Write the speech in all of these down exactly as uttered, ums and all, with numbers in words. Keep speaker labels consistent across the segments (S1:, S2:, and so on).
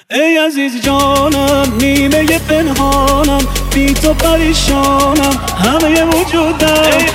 S1: ای عزیز جانم، نیمه پنهانم، بی تو پریشانم، همه وجودم.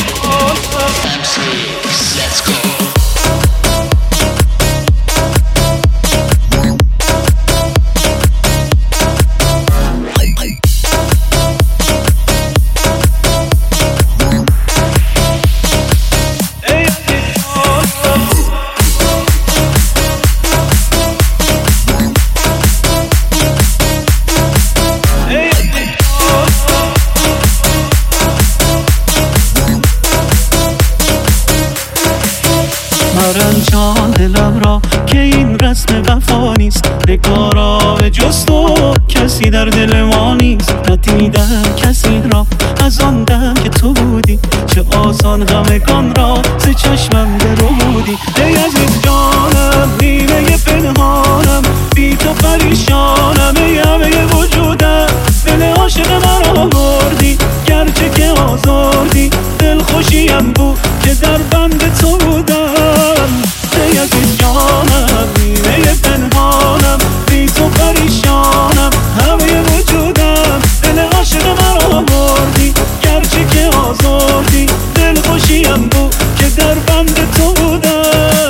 S1: جان دلم را که این رسم وفا نیست، بکارا به جز تو کسی در دل ما نیست. ندیدم کسی را از آن دم که تو بودی، چه آسان همگان را ز چشمم درودی. ای عزیز جانم، نیمه پنهانم، بی تو پریشانم، ای همه وجودم. دل عاشق مرا بردی، گرچه که آزردی، دل خوشیم بود که در بند تو بودم. ای عزیز جانم، نیمه پنهانم، بی تو پریشانم، همه وجودم. دل عاشق مرا بردی، گرچه که آزردی، دل خوشیم بود که در بند تو بودم.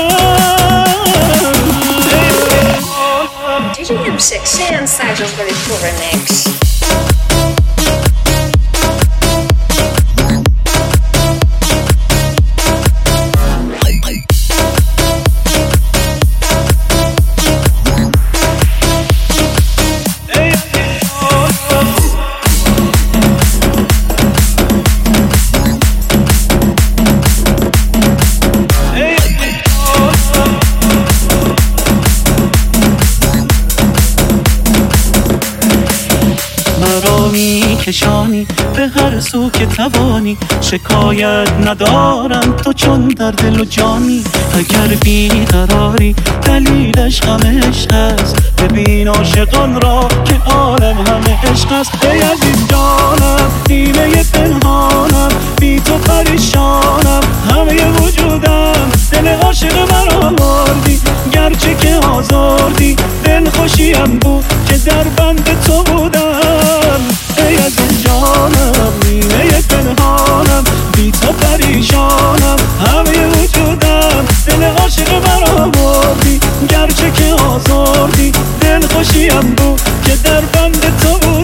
S2: D J M six and Sajo's very cool remix.
S1: کشانی به هر سو که توانی، شکایت ندارم تو چون در دل و جانی. اگر بیقراری دلیلش همه عشق است، ببین عاشقان را که عالم همه عشق است. ای عزیز جانم، نیمه پنهانم، بی تو پریشانم، همه وجودم. دل عاشق مرا بردی، گرچه که آزردی، دل خوشیم بود که در بند تو بودم. ای عزیز جانم، نیمه پنهانم، بی تو پریشانم، همه وجودم. دل عاشق مرا بردی، گرچه که آزردی، دل خوشیم بود که در بند تو بود.